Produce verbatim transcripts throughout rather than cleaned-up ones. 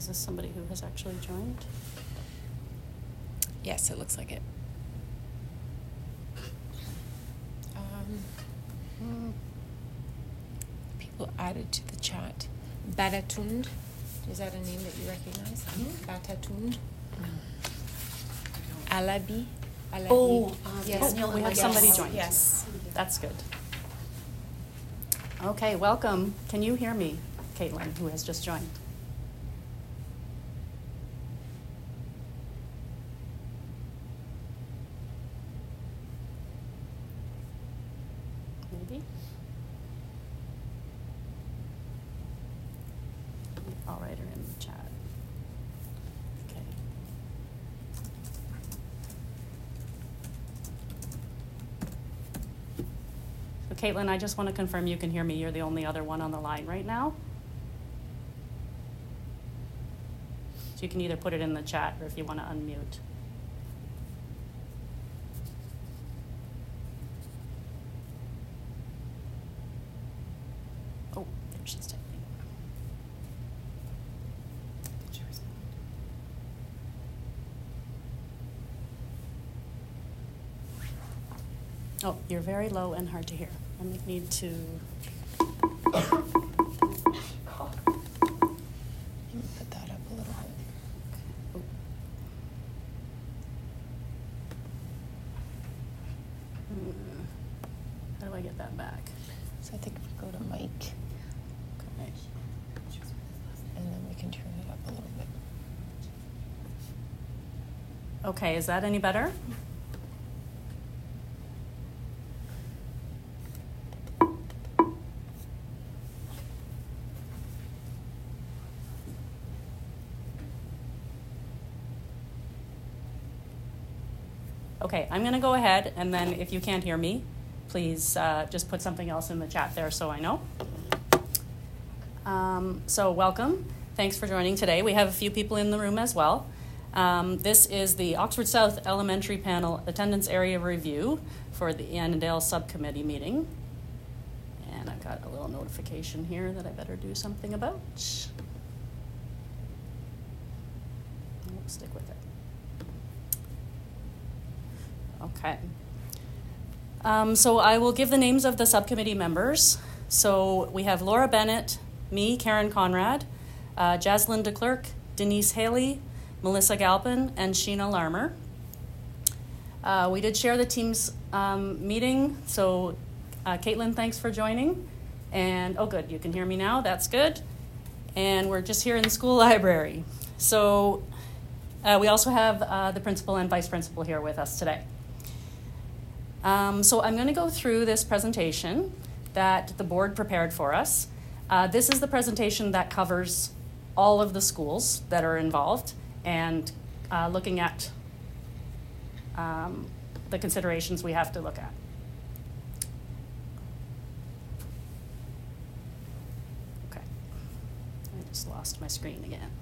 Is this somebody who has actually joined? Yes, it looks like it. Um, hmm. People added to the chat. Batatund, is that a name that you recognize? Mm-hmm. Batatund? No. Alabi? Alabi? Oh, um, yes. Oh, we have somebody yes. joined. Yes. That's good. Okay, welcome. Can you hear me, Caitlin, who has just joined? Maybe? I'll write her in the chat. Okay. So Caitlin, I just want to confirm you can hear me. You're the only other one on the line right now. So you can either put it in the chat or if you want to unmute. Oh, there she's typing. Oh, you're very low and hard to hear. I need to. Put that up a little bit. Oh. Hmm. How do I get that back? So I think if we go to Mike, Okay. and then we can turn it up a little bit. Okay, is that any better? Okay, I'm going to go ahead, and then if you can't hear me, please uh, just put something else in the chat there so I know. Um, so welcome. Thanks for joining today. We have a few people in the room as well. Um, this is the Oxford South Elementary Panel Attendance Area Review for the Annandale Subcommittee meeting. And I've got a little notification here that I better do something about. We'll stick with it. Okay. Um, so I will give the names of the subcommittee members. So we have Laura Bennett, me, Karen Conrad, uh, Jaslyn DeClerc, Denise Haley, Melissa Galpin, and Sheena Larmer. Uh, we did share the team's um, meeting. So uh, Caitlin, thanks for joining. And, oh good, you can hear me now, that's good. And we're just here in the school library. So uh, we also have uh, the principal and vice principal here with us today. Um, so I'm going to go through this presentation that the board prepared for us. Uh, this is the presentation that covers all of the schools that are involved and uh, looking at um, the considerations we have to look at. Okay, I just lost my screen again.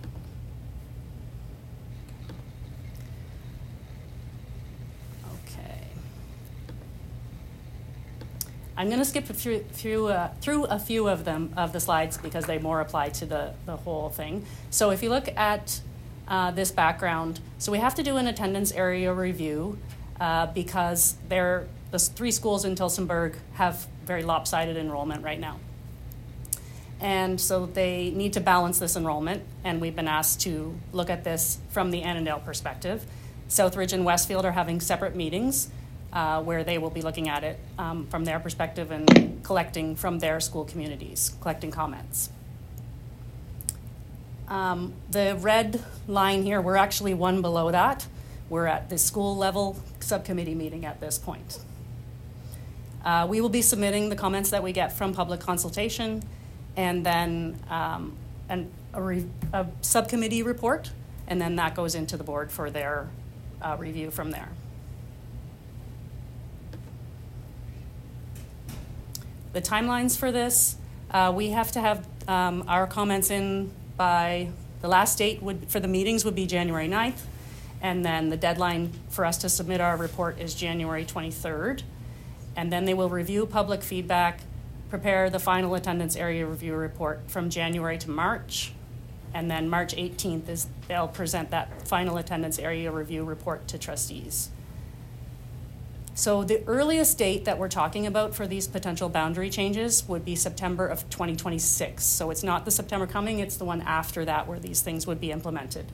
I'm going to skip through through, uh, through a few of them of the slides because they more apply to the, the whole thing. So if you look at uh, this background, so we have to do an attendance area review uh, because they're, the three schools in Tillsonburg have very lopsided enrollment right now. And so they need to balance this enrollment, and we've been asked to look at this from the Annandale perspective. Southridge and Westfield are having separate meetings Uh, where they will be looking at it um, from their perspective and collecting from their school communities, collecting comments. Um, the red line here, we're actually one below that. We're at the school level subcommittee meeting at this point. Uh, we will be submitting the comments that we get from public consultation and then um, an, a, re a subcommittee report, and then that goes into the board for their uh, review from there. The timelines for this, uh, we have to have um, our comments in by, the last date would, for the meetings would be January ninth, and then the deadline for us to submit our report is January twenty-third. And then they will review public feedback, prepare the final attendance area review report from January to March, And then March eighteenth is they'll present that final attendance area review report to trustees. So the earliest date that we're talking about for these potential boundary changes would be September of twenty twenty-six. So it's not the September coming, it's the one after that where these things would be implemented.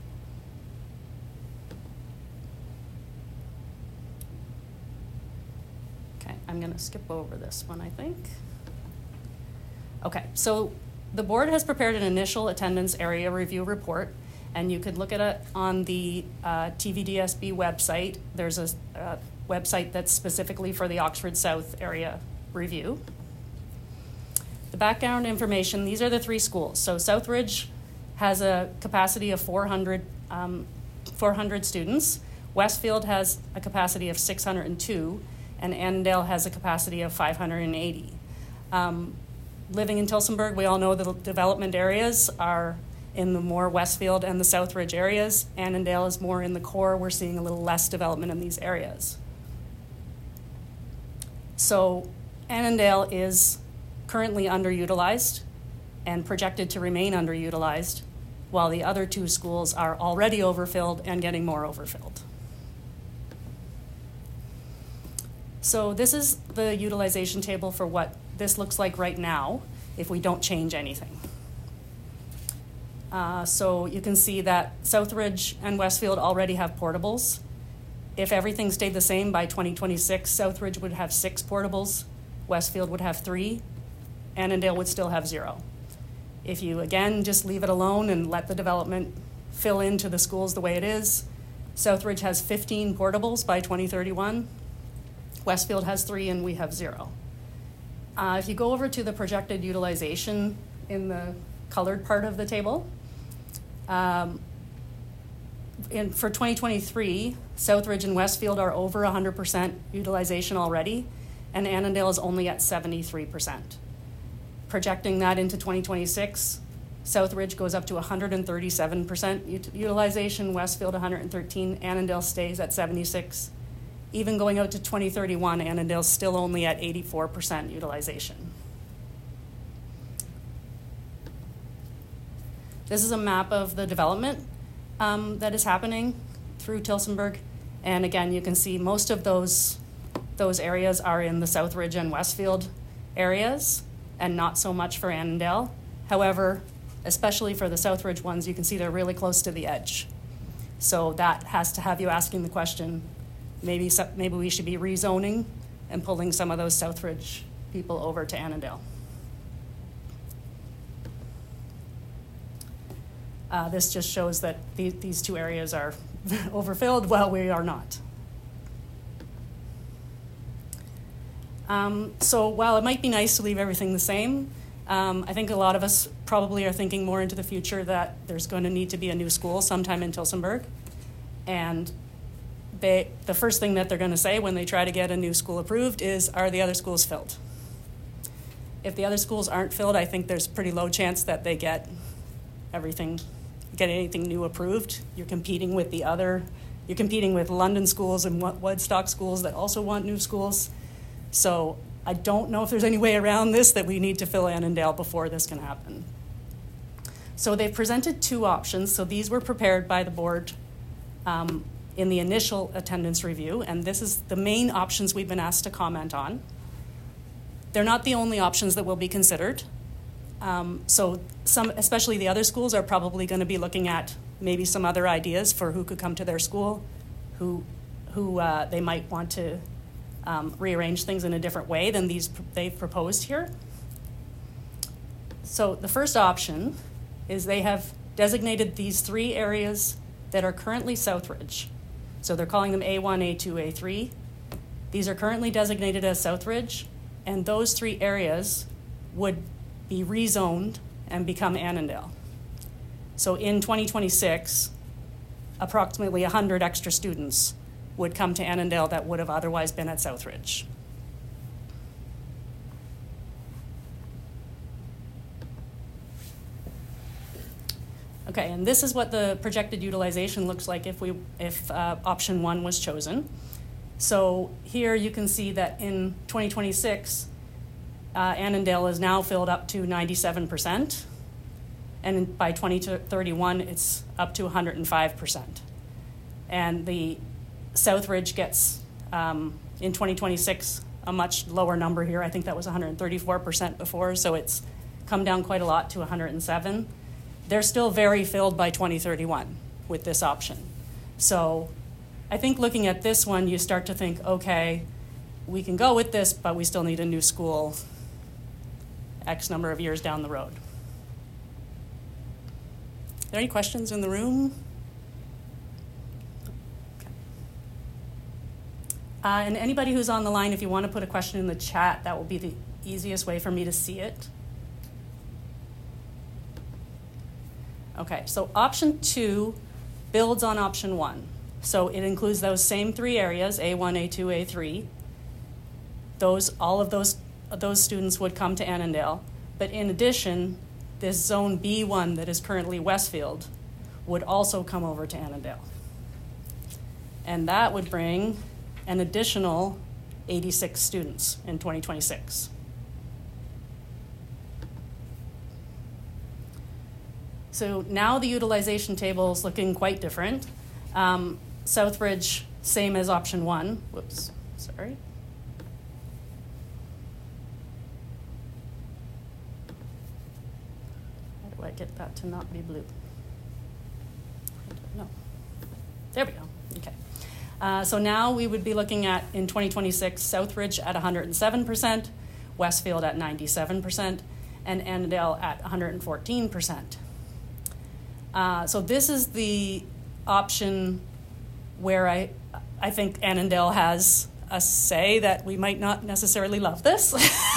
Okay, I'm gonna skip over this one, I think. Okay, so the board has prepared an initial attendance area review report, and you could look at it on the uh, T V D S B website. There's a uh, website that's specifically for the Oxford South area review. The background information, these are the three schools. So Southridge has a capacity of four hundred, um, four hundred students. Westfield has a capacity of six hundred two, and Annandale has a capacity of five hundred eighty. Um, living in Tillsonburg, we all know the development areas are in the more Westfield and the Southridge areas. Annandale is more in the core. We're seeing a little less development in these areas. So Annandale is currently underutilized and projected to remain underutilized, while the other two schools are already overfilled and getting more overfilled. So this is the utilization table for what this looks like right now if we don't change anything. Uh, so you can see that Southridge and Westfield already have portables. If everything stayed the same by twenty twenty-six, Southridge would have six portables, Westfield would have three, Annandale would still have zero. If you, again, just leave it alone and let the development fill into the schools the way it is, Southridge has fifteen portables by twenty thirty-one, Westfield has three, and we have zero. Uh, if you go over to the projected utilization in the colored part of the table, um, in, for twenty twenty-three, Southridge and Westfield are over one hundred percent utilization already, and Annandale is only at seventy-three percent. Projecting that into twenty twenty-six, Southridge goes up to one hundred thirty-seven percent ut- utilization, Westfield one hundred thirteen, Annandale stays at seventy-six. Even going out to twenty thirty-one, Annandale's still only at eighty-four percent utilization. This is a map of the development um, that is happening through Tillsonburg. And again, you can see most of those, those areas are in the Southridge and Westfield areas, and not so much for Annandale. However, especially for the Southridge ones, you can see they're really close to the edge. So that has to have you asking the question, maybe, maybe we should be rezoning and pulling some of those Southridge people over to Annandale. Uh, this just shows that the, these two areas are overfilled while we are not. Um, so while it might be nice to leave everything the same, um, I think a lot of us probably are thinking more into the future that there's going to need to be a new school sometime in Tillsonburg. And they, the first thing that they're going to say when they try to get a new school approved is, are the other schools filled? If the other schools aren't filled, I think there's a pretty low chance that they get everything, get anything new approved. You're competing with the other, you're competing with London schools and Woodstock schools that also want new schools. So I don't know if there's any way around this that we need to fill Annandale before this can happen. So they've presented two options. So these were prepared by the board um, in the initial attendance review, and this is the main options we've been asked to comment on. They're not the only options that will be considered. Um, so some, especially the other schools, are probably going to be looking at maybe some other ideas for who could come to their school, who, who uh, they might want to um, rearrange things in a different way than these pr- they've proposed here. So the first option is they have designated these three areas that are currently Southridge. So they're calling them A one, A two, A three. These are currently designated as Southridge, and those three areas would be rezoned and become Annandale. So in twenty twenty-six, approximately one hundred extra students would come to Annandale that would have otherwise been at Southridge. Okay, and this is what the projected utilization looks like if we if uh, option one was chosen. So here you can see that in twenty twenty-six, uh, Annandale is now filled up to ninety-seven percent. and by twenty thirty-one, it's up to one hundred five percent. And the Southridge gets, um, in twenty twenty-six, a much lower number here. I think that was one hundred thirty-four percent before, so it's come down quite a lot to one hundred seven. They're still very filled by twenty thirty-one with this option. So I think looking at this one, you start to think, okay, we can go with this, but we still need a new school X number of years down the road. Are there any questions in the room? Okay. Uh, and anybody who's on the line, if you want to put a question in the chat, that will be the easiest way for me to see it. Okay, so option two builds on option one. So it includes those same three areas, A one, A two, A three. Those, all of those, those students would come to Annandale. But in addition, this zone B one that is currently Westfield would also come over to Annandale. And that would bring an additional eighty-six students in twenty twenty-six. So now the utilization table is looking quite different. Um, Southridge, same as option one. Whoops, sorry. How do I get that to not be blue? I don't know. There we go, okay. Uh, so now we would be looking at, in twenty twenty-six, Southridge at one hundred seven percent, Westfield at ninety-seven percent, and Annandale at one hundred fourteen percent. Uh, so this is the option where I, I think Annandale has a say that we might not necessarily love this.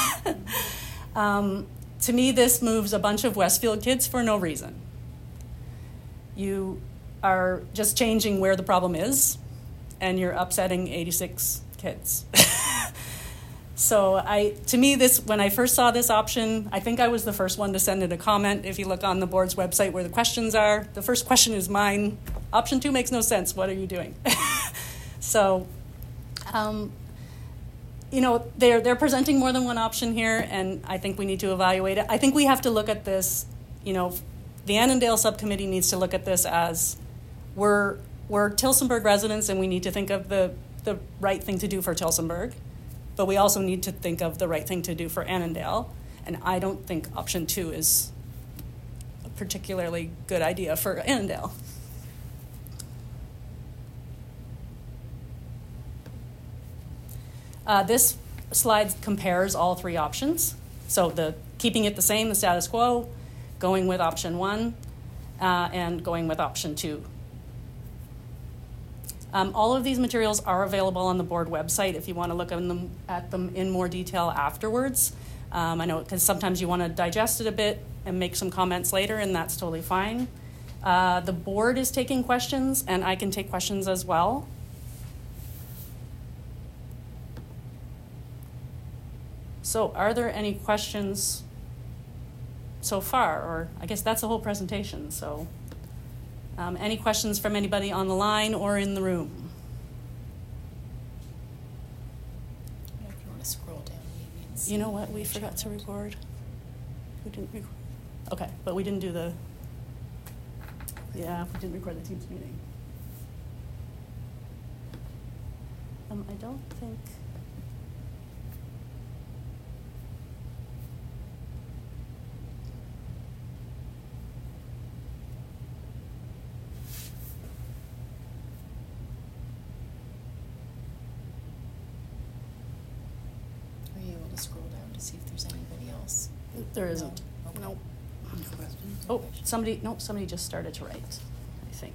um, to me, this moves a bunch of Westfield kids for no reason. You are just changing where the problem is, and you're upsetting eighty-six kids. So I, to me, this, when I first saw this option, I think I was the first one to send in a comment. If you look on the board's website where the questions are, the first question is mine. Option two makes no sense. What are you doing? So, um, you know, they're, they're presenting more than one option here, and I think we need to evaluate it. I think we have to look at this, you know, the Annandale subcommittee needs to look at this as we're, we're Tillsonburg residents, and we need to think of the, the right thing to do for Tillsonburg. But we also need to think of the right thing to do for Annandale. And I don't think option two is a particularly good idea for Annandale. Uh, this slide compares all three options. So the keeping it the same, the status quo, going with option one, uh, and going with option two. Um, all of these materials are available on the board website if you want to look at them, at them in more detail afterwards. Um, I know because sometimes you want to digest it a bit and make some comments later, and that's totally fine. Uh, the board is taking questions, and I can take questions as well. So are there any questions so far? Or I guess that's the whole presentation, so. Um, any questions from anybody on the line or in the room? If you want to scroll down, maybe and see. You know what? We forgot to record. We didn't record. Okay, but we didn't do the. Yeah, we didn't record the Teams meeting. Um, I don't think. Scroll down to see if there's anybody else. There isn't. No. Okay. Nope. Oh, somebody, nope, somebody just started to write, I think.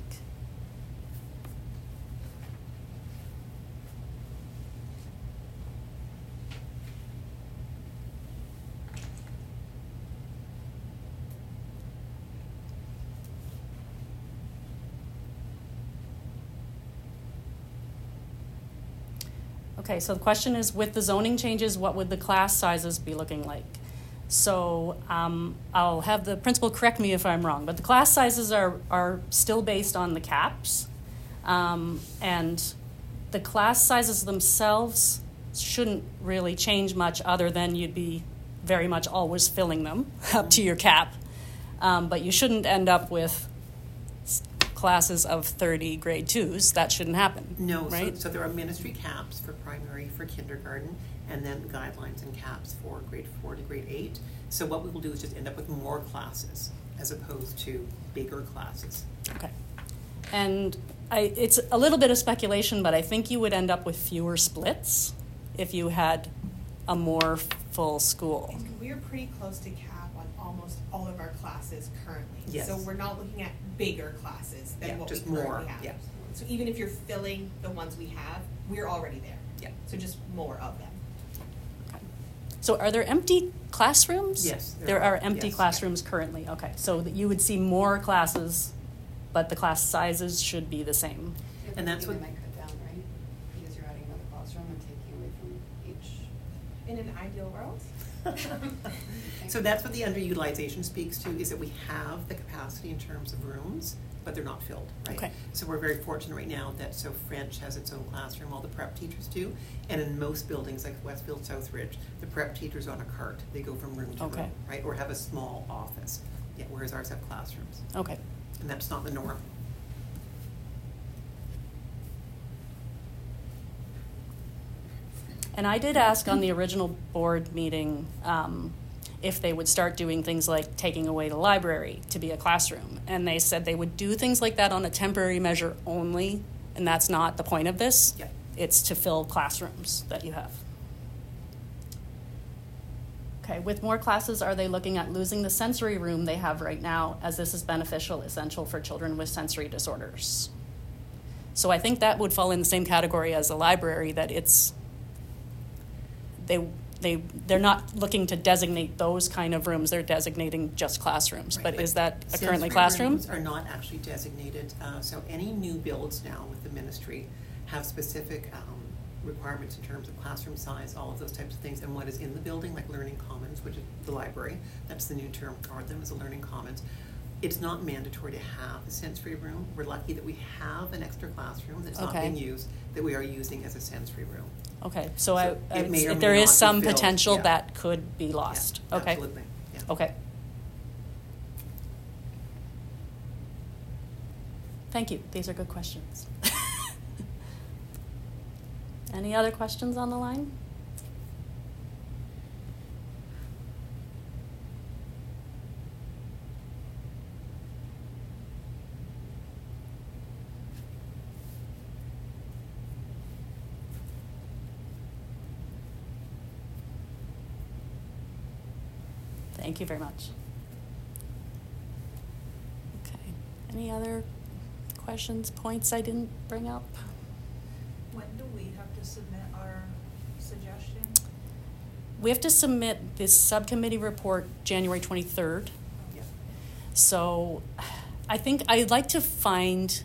Okay, so the question is, with the zoning changes, what would the class sizes be looking like? So um, I'll have the principal correct me if I'm wrong, but the class sizes are, are still based on the caps. Um, and the class sizes themselves shouldn't really change much other than you'd be very much always filling them up to your cap. Um, but you shouldn't end up with s- classes of thirty grade twos. That shouldn't happen. No, right? so, so there are ministry caps for primary, for kindergarten, and then guidelines and caps for grade four to grade eight. So what we will do is just end up with more classes as opposed to bigger classes. Okay. And I, it's a little bit of speculation, but I think you would end up with fewer splits if you had a more full school. We're pretty close to cap on almost all of our classes currently. Yes. So we're not looking at bigger classes than Yeah, what just we currently more, have. yeah. So even if you're filling the ones we have, we're already there. Yeah. So just more of them. Okay. So are there empty classrooms? Yes, there There are, are empty yes. classrooms currently, okay. So that you would see more classes, but the class sizes should be the same. And that's what- They might cut down, right? Because you're adding another classroom and taking away from each. In an ideal world. So that's what the underutilization speaks to, is that we have the capacity in terms of rooms, but they're not filled, right? Okay. So we're very fortunate right now that, so French has its own classroom, all the prep teachers do, and in most buildings like Westfield, Southridge, the prep teachers on a cart, they go from room to Okay. room, right? Or have a small office, yeah, whereas ours have classrooms, Okay. and that's not the norm. And I did ask on the original board meeting um, if they would start doing things like taking away the library to be a classroom. And they said they would do things like that on a temporary measure only, and that's not the point of this. Yeah. It's to fill classrooms that you have. Okay, with more classes, are they looking at losing the sensory room they have right now, as this is beneficial, essential for children with sensory disorders? So I think that would fall in the same category as the library, that it's they they they're not looking to designate those kind of rooms. They're designating just classrooms. Right, But is that a sensory currently classroom? rooms are not actually designated, uh, so any new builds now with the ministry have specific um, requirements in terms of classroom size, all of those types of things, and what is in the building, like learning commons, which is the library. That's the new term for them, is a learning commons. It's not mandatory to have a sensory room. We're lucky that we have an extra classroom that's not Okay. being used, that we are using as a sensory room. Okay, so, So I, it I may or may there not is be some filled, potential yeah. that could be lost. Yeah, okay. Absolutely, yeah. Okay. Thank you. These are good questions. Any other questions on the line? Thank you very much. Okay. Any other questions, points I didn't bring up? When do we have to submit our suggestion? We have to submit this subcommittee report January twenty-third. Yeah. So I think I'd like to find,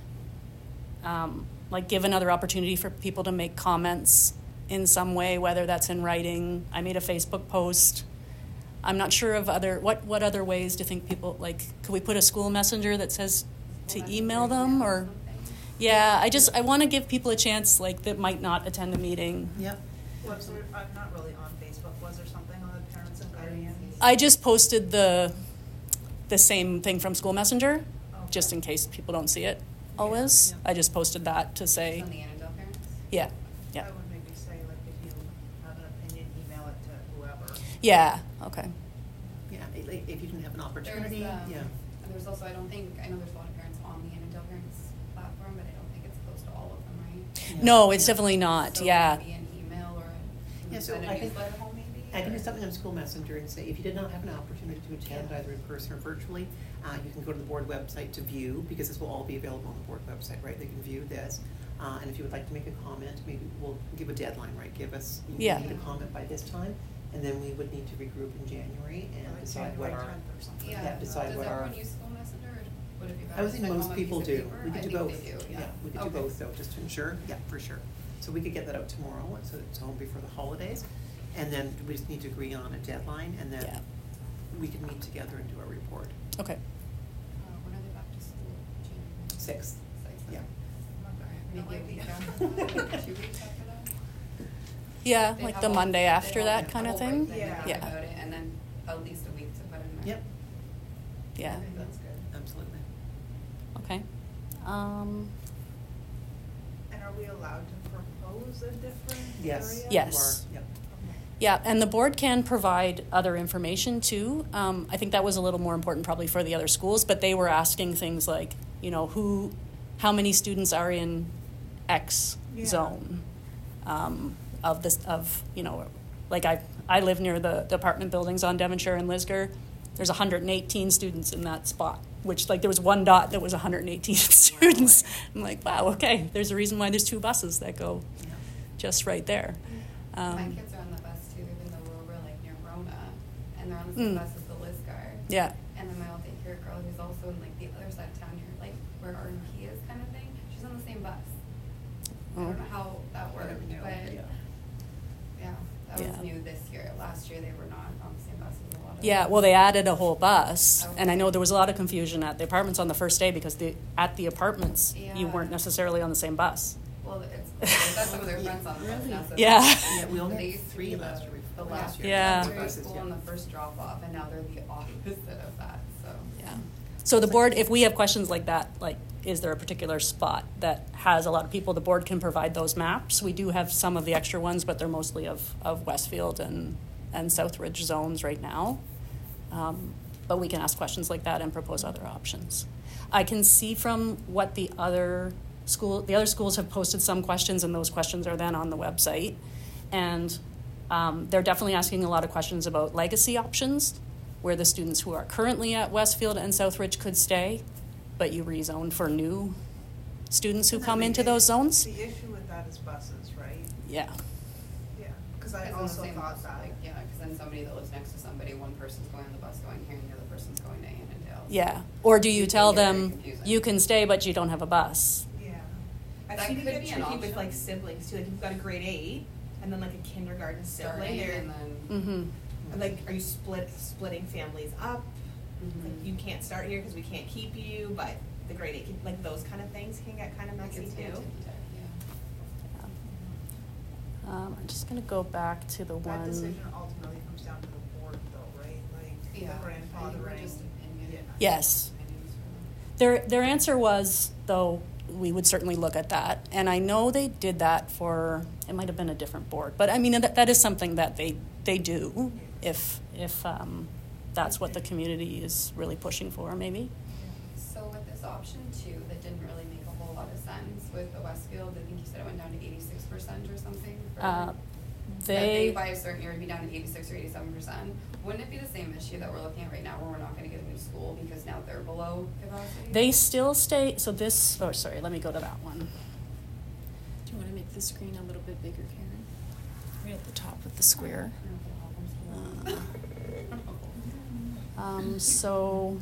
um, like, give another opportunity for people to make comments in some way, whether that's in writing. I made a Facebook post. I'm not sure of other, what, what other ways do you think people, like, could we put a school messenger that says to email them, or? Yeah, I just, I want to give people a chance, like, that might not attend a meeting. Yep. Was there, I'm not really on Facebook, was there something on the Parents and Guardians? I just posted the, the same thing from School Messenger, Okay. just in case people don't see it always. Yeah. I just posted that to say, On the Annandale parents? yeah, yeah. I would maybe say, like, if you have an opinion, email it to whoever. Yeah, okay. Yeah, i- like, if you didn't have an opportunity, There's, um, yeah. and there's also, I don't think, I know there's a lot of parents on the Annandale parents platform, but I don't think it's close to all of them, right? No, it's Yeah. definitely not, So yeah. maybe an email or a, Yeah, so send a I think- newsletter home maybe? I can or- do something on School Messenger and say, if you did not have an opportunity to attend Yeah. either in person or virtually, uh, you can go to the board website to view, because this will all be available on the board website, right? They can view this. Uh, and if you would like to make a comment, maybe we'll give a deadline, right? Give us, you Yeah. need a comment by this time, and then we would need to regroup in January and Like decide what January our. tenth or something. Yeah, Yeah, decide does what our- everyone use School Messenger, or would it be better I would to think send most home a piece people of do. paper? We could I do think both. they do, yeah. we could do Okay. both though, just to ensure, yeah, for sure. So we could get that out tomorrow, so it's home before the holidays. And then we just need to agree on a deadline, and Yeah. then we can meet together and do our report. Okay. Uh, when are they back to school? January? Sixth, Sixth, yeah. okay. No Maybe a week idea. after that, two weeks after that? Yeah, They like have the all- Monday they after have that the kind of whole thing? break Yeah. thing Yeah. About it, and then at least a week to put in there. Yep. Yeah. I think that's good. Absolutely. Okay. Um, And are we allowed to propose a different Yes. area? Yes. Or- Yep. Yeah, and the board can provide other information too. Um, I think that was a little more important probably for the other schools, but they were asking things like, you know, who, how many students are in X Yeah. zone um, of this, of, you know, like I, I live near the, the apartment buildings on Devonshire and Lisgar. There's one hundred eighteen students in that spot, which like there was one dot that was one hundred eighteen students. I'm like, wow, okay, there's a reason why there's two buses that go Yeah. just right there. Um, My kids are on the bus too, even though we're over like near Rona, and they're on the same Mm. bus as the Lisgar. Yeah. And then my old daycare girl, who's also in like the other side of town here, like where R and P is kind of thing, she's on the same bus. I Oh. don't know how that I worked, don't know, but yeah. yeah, that was Yeah. new this year. Last year they were not on the same bus as a lot of. Yeah, well, they added a whole bus, and I Okay. know there was a lot of confusion at the apartments on the first day because the, at the apartments, you Yeah. weren't necessarily on the same bus. Well, it's, that's some of their friends on the bus now. So Yeah. Yeah, we only They had used to three be last the- year. The last last year. Yeah. Very Buses, school yeah. on the first drop off, and now they're the opposite of that. So Yeah. So the board, if we have questions like that, like, is there a particular spot that has a lot of people, the board can provide those maps. We do have some of the extra ones, but they're mostly of, of Westfield and, and Southridge zones right now. Um, but we can ask questions like that and propose other options. I can see from what the other school, the other schools have posted some questions, and those questions are then on the website. And um, they're definitely asking a lot of questions about legacy options, where the students who are currently at Westfield and Southridge could stay, but you rezone for new students who And come the into issue- those zones. The issue with that is buses, right? Yeah. Yeah, because I It's on the also same thought bus, that. like, yeah, because then somebody that lives next to somebody, one person's going on the bus going here, and the other person's going to Annandale. Yeah. Or do you It can tell get very them, confusing. you can stay, but you don't have a bus? Yeah. I've That seen it could get be an tricky with option. like siblings too. Like you've got a grade eight and then like a kindergarten sibling. Starting They're- and then. Mm-hmm. and, like, are you split splitting families up? Mhm. Like you can't start here because we can't keep you, but the grade eight, can, like those kind of things can get kind of It messy gets too. kinda ticky-tacky, yeah. Um, I'm just gonna go back to the That one. decision ultimately comes down to the board though, right? Like Yeah, the I think we're grandfathering. just opinion. Yeah. Yes. Opinions for Their, their answer was, though, we would certainly look at that. And I know they did that for, it might have been a different board, but I mean, that, that is something that they, they do if, if um, that's what the community is really pushing for, maybe. So with this option two, that didn't really make a whole lot of sense with the Westfield, I think you said it went down to eighty-six percent or something? for- Uh, that They, by a certain year would be down to eighty-six or eighty-seven percent. Wouldn't it be the same issue that we're looking at right now where we're not gonna get a new school because now they're below capacity? they still stay, so this, oh, sorry, let me go to that one. Do you want to make the screen a little bit bigger, Karen? Right at the top of the square. Uh, Um, so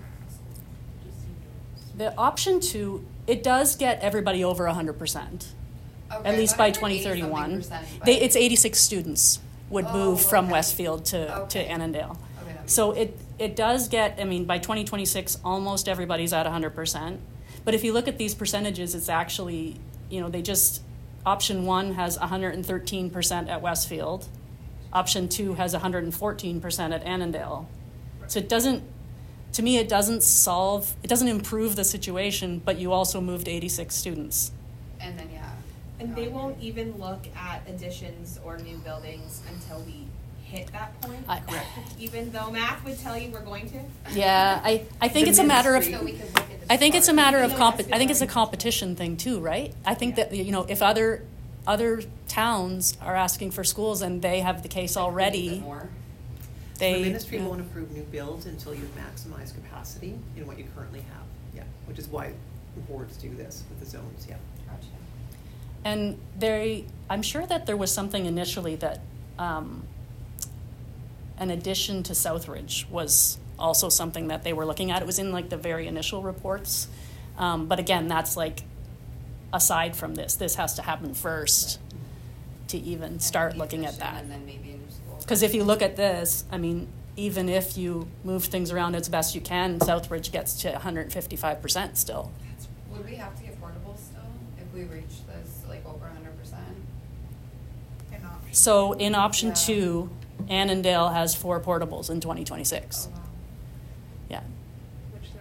the option two, it does get everybody over one hundred percent. Okay, At I least thought by it was twenty eighty something thirty-one. percent, They, but- it's eighty-six students would Oh, move from okay. Westfield to, to Okay. Annandale. Okay, that makes So sense. it, it does get, I mean, by twenty twenty-six, almost everybody's at one hundred percent. But if you look at these percentages, it's actually, you know, they just, option one has one hundred thirteen percent at Westfield. Option two has one hundred fourteen percent at Annandale. So it doesn't, to me, it doesn't solve, it doesn't improve the situation, but you also moved eighty-six students. And then, yeah. And No, they I won't agree. even look at additions or new buildings until we hit that point. I- Even though math would tell you we're going to. Yeah, I, I think The it's a matter of, So we could look at the I think it's a chart. matter of No, comp, that's I think it's a good. competition thing too, right? I think Yeah. that, you know, if other, other towns are asking for schools and they have the case A little bit already, more. they. The ministry yeah. won't approve new builds until you've maximized capacity in what you currently have, yeah, which is why boards do this with the zones, yeah. Gotcha. And they, I'm sure that there was something initially that, um, an addition to Southridge was also something that they were looking at. It was in like the very initial reports. Um, but again, that's like aside from this, this has to happen first to even start And looking at addition, that. And then maybe a new school. Because if you look at this, I mean, even if you move things around as best you can, Southridge gets to one hundred fifty-five percent still. Would we have to get portables still if we reach this, like, over a hundred percent? An option. So in option Yeah. two, Annandale has four portables in twenty twenty-six. Oh, wow. Yeah. Which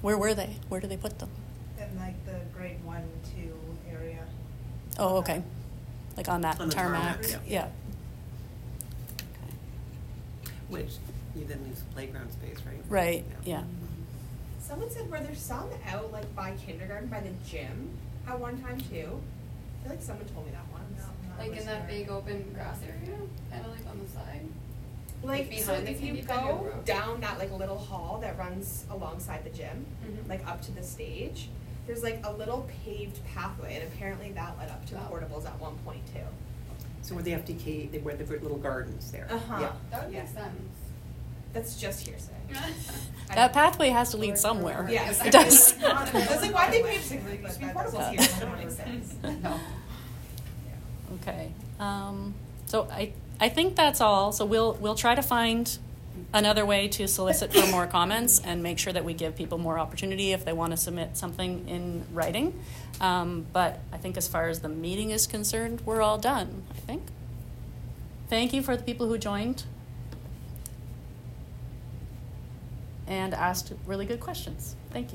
Where were they? Where do they put them? In like the grade one, two area. Oh, okay. Like on that On the tarmac? tarmac, Yeah. Which you then lose playground space, right? Right, yeah. Someone said were there some out like by kindergarten by the gym at one time too? I feel like someone told me that once. No, not Like in that there. big open grass area, kinda like on the side. Like Behind so the if you Candy Canyon go Road. down that like little hall that runs alongside the gym, Mhm. like up to the stage, there's like a little paved pathway and apparently that led up to Wow. portables at one point too. So where the F D K, they were the little gardens there. Uh-huh. Yeah. That would Yeah. make sense. That's just hearsay. I That don't- pathway has to lead somewhere. Yes. It does. I was like, why'd they pave six, But there used to be that portables doesn't- here, that don't make sense. No. Okay. Um, so I, I think that's all. So we'll, we'll try to find another way to solicit for more comments and make sure that we give people more opportunity if they want to submit something in writing. Um, but I think as far as the meeting is concerned, we're all done, I think. Thank you for the people who joined and asked really good questions. Thank you.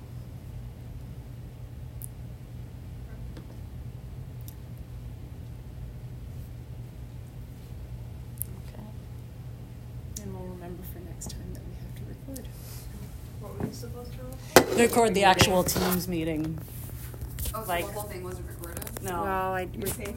Okay. And we'll remember for next time that we have to record. What were you supposed to record? Record the actual Teams meeting. Oh, so Like- the whole thing wasn't recorded? No. Well, I, You're saying